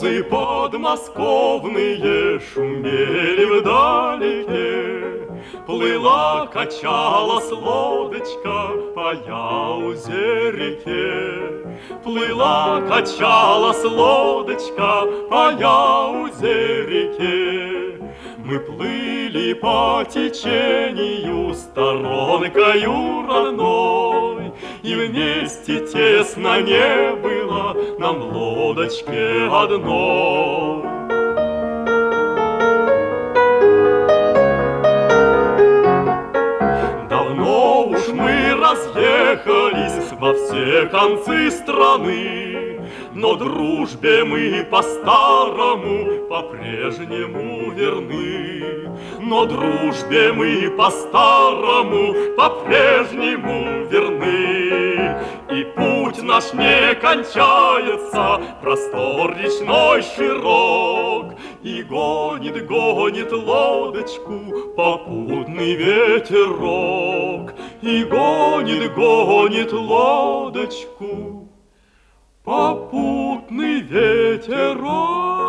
Морозы подмосковные шумели вдалеке, плыла, качалась лодочка по Яузе реке. Плыла, качалась лодочка по Яузе реке. Мы плыли по течению сторонкою родной, и вместе тесно не было нам в лодочке одной. Давно уж мы разъехались во все концы страны, но дружбе мы по-старому по-прежнему верны. Но дружбе мы по-старому по-прежнему верны. И путь наш не кончается, простор речной широк, и гонит, гонит лодочку попутный ветерок. И гонит, гонит лодочку попутный ветерок.